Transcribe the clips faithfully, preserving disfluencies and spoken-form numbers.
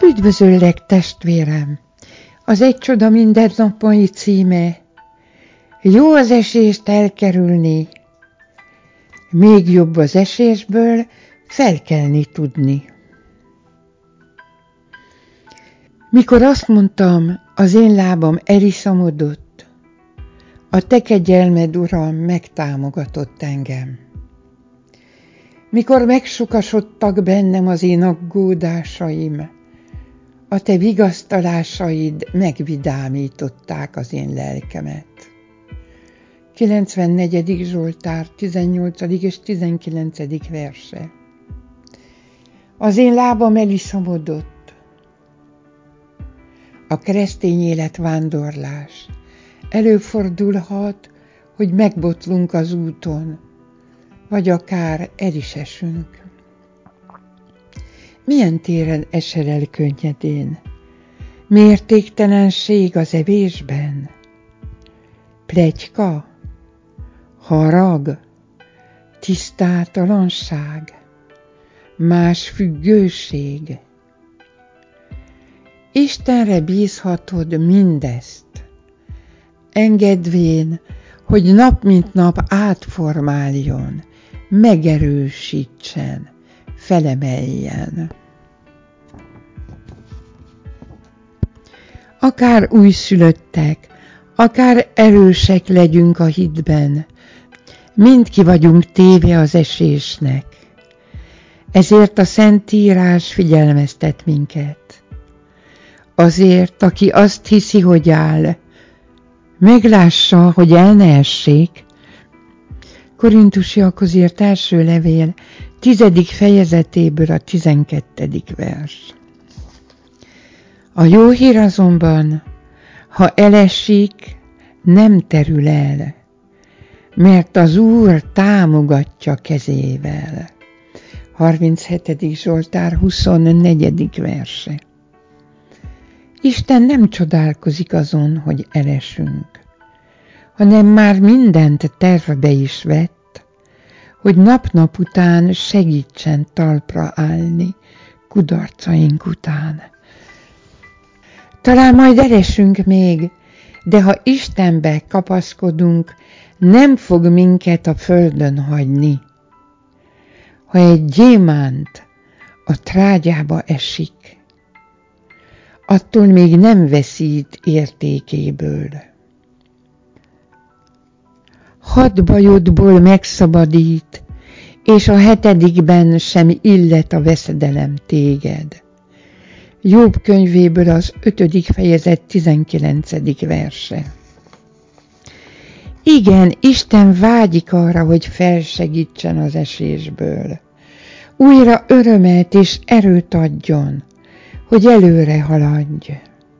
Üdvözöllek, testvérem! Az Egy csoda mindennapjai címe: jó az esést elkerülni, még jobb az esésből felkelni tudni. Mikor azt mondtam, az én lábam eliszamodott, a te kegyelmed, Uram, megtámogatott engem. Mikor megsokasodtak bennem az én aggódásaim, a te vigasztalásaid megvidámították az én lelkemet. kilencvennegyedik Zsoltár, tizennyolcadik és tizenkilencedik verse. Az én lábam eliszamodott. A keresztény élet vándorlás. Előfordulhat, hogy megbotlunk az úton, vagy akár el is esünk. Milyen téren esel el könnyedén? Mértéktelenség az evésben? Pletyka? Harag? Tisztátalanság? Más függőség? Istenre bízhatod mindezt, engedvén, hogy nap mint nap átformáljon, megerősítsen, felemeljen. Akár újszülöttek, akár erősek legyünk a hitben, mind ki vagyunk téve az esésnek. Ezért a Szentírás figyelmeztet minket. Azért, aki azt hiszi, hogy áll, meglássa, hogy el ne essék. Korintusiakhoz írt első levél, tizedik fejezetéből a tizenkettedik vers. A jó hír azonban, ha elesik, nem terül el, mert az Úr támogatja kezével. harminchetedik Zsoltár, huszonnegyedik verse. Isten nem csodálkozik azon, hogy elesünk, hanem már mindent tervbe is vett, hogy nap-nap után segítsen talpra állni kudarcaink után. Talán majd elesünk még, de ha Istenbe kapaszkodunk, nem fog minket a földön hagyni. Ha egy gyémánt a trágyába esik, attól még nem veszít értékéből. Hat bajodból megszabadít, és a hetedikben sem illet a veszedelem téged. Jobb könyvéből az ötödik fejezet tizenkilencedik verse. Igen, Isten vágyik arra, hogy felsegítsen az esésből. Újra örömet és erőt adjon, hogy előre haladj.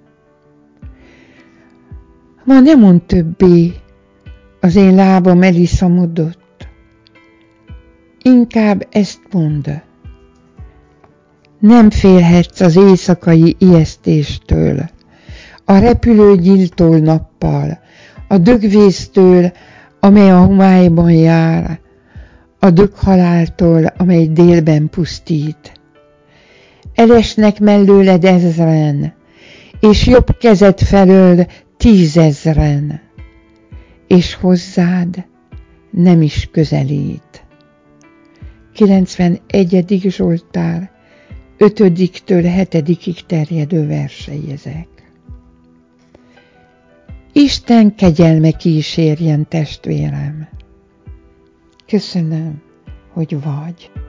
Ma nem mond többé, az én lábam eliszamodott. Inkább ezt mondd. Nem félhetsz az éjszakai ijesztéstől, a repülő gyiltól nappal, a dögvésztől, amely a homályban jár, a döghaláltól, amely délben pusztít. Elesnek mellőled ezren, és jobb kezed felől tízezren, és hozzád nem is közelít. kilencvenegyedik Zsoltár, ötödiktől hetedikig terjedő versei ezek. Isten kegyelme kísérjen, testvérem. Köszönöm, hogy vagy.